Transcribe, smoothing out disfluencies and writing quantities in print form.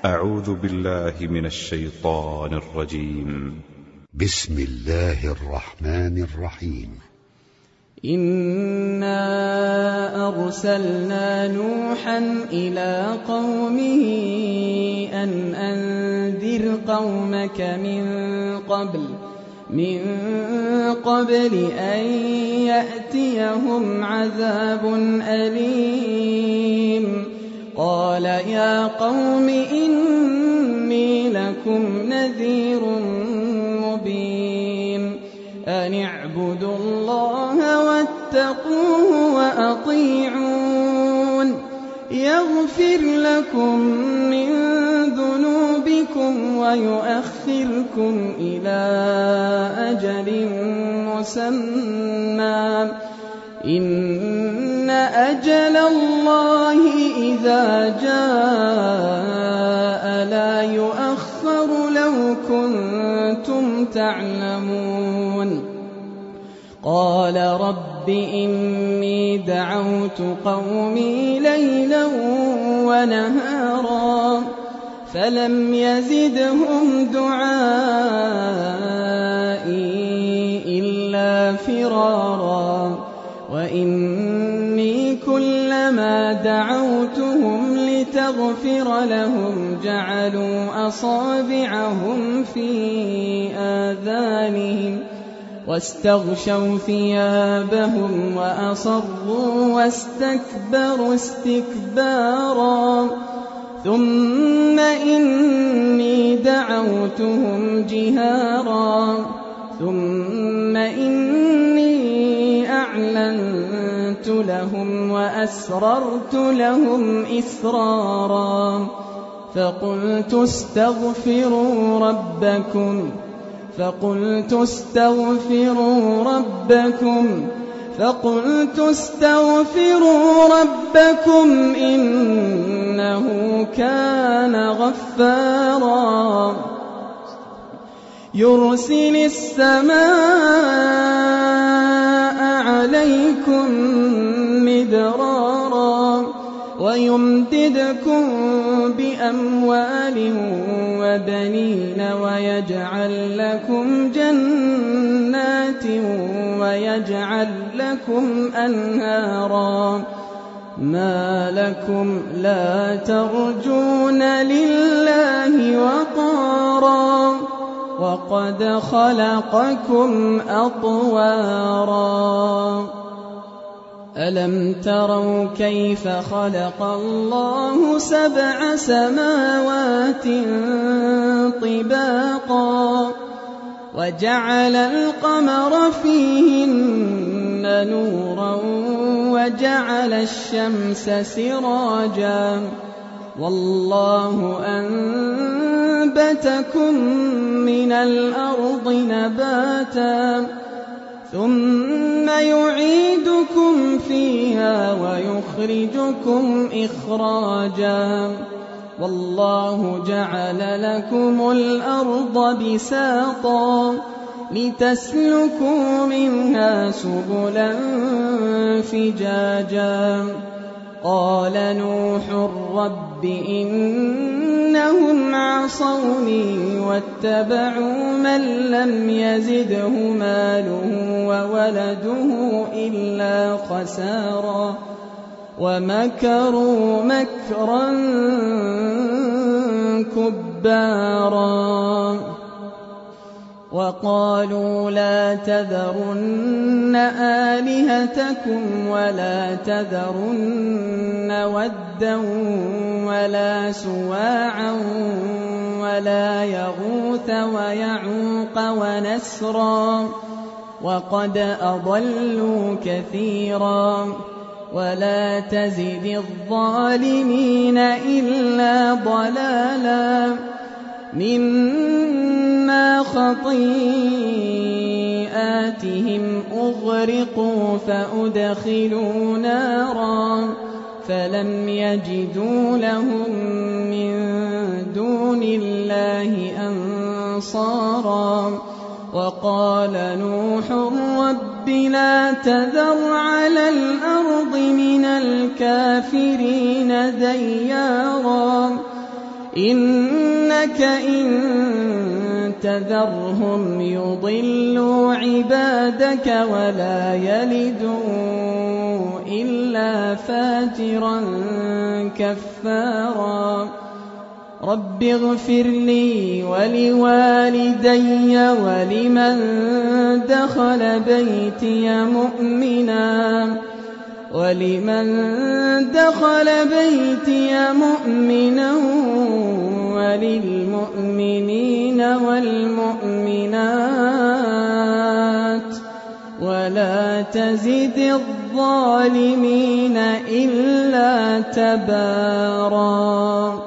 أعوذ بالله من الشيطان الرجيم. بسم الله الرحمن الرحيم. إنا أرسلنا نوحا إلى قومه أن أنذر قومك من قبل أن يأتيهم عذاب أليم. قال يا قوم إني لكم نذير مبين. أن اعبدوا الله واتقوه وأطيعون يغفر لكم من ذنوبكم ويؤخركم إلى أجل مسمى إن أجل الله إذا جاء لا يؤخر لو كنتم تعلمون. قال رب إني دعوت قومي ليلا ونهارا فلم يزدهم دعائي إلا فرارا. وإني كلما دعوتهم لتغفر لهم جعلوا أصابعهم في آذانهم واستغشوا ثيابهم وأصروا واستكبروا استكبارا. ثم إني دعوتهم جهارا ثم إني أعلنت لهم وأسررت لهم إسرارا. فقلت استغفروا ربكم إنه كان غفارا يرسل السماء عليكم مدرارا ويمددكم بأموال وبنين ويجعل لكم جنات ويجعل لكم أنهارا. ما لكم لا ترجون لله وقارا وقد خلقكم أطوارا. ألم تروا كيف خلق الله 7 سماوات طباقا وجعل القمر فيهن نورا وجعل الشمس سراجا والله أنبتكم من الأرض نباتا ثم يعيدكم فيها ويخرجكم إخراجا والله جعل لكم الأرض بساطا لتسلكوا منها سبلا فجاجا. قال نوح رب إنهم عصوني واتبعوا من لم يزده ماله وولده إلا خسارا ومكروا مكرا كبارا. وقالوا لا تذرن آلهتكم ولا تذرن ودا ولا سواعا ولا يغوث ويعوق ونسرا وقد أضلوا كثيرا ولا تزد الظالمين إلا ضلالا مما خطيئاتهم أغرقوا فأدخلوا نارا فلم يجدوا لهم من دون الله أنصارا. وقال نوح رب لا تذر على الأرض من الكافرين ديارا إنك إن تذرهم يضلوا عبادك ولا يلدوا إلا فاجرا كفارا رب اغفر لي ولوالدي ولمن دخل بيتي مؤمنا وللمؤمنين والمؤمنات ولا تزد الظالمين إلا تبارا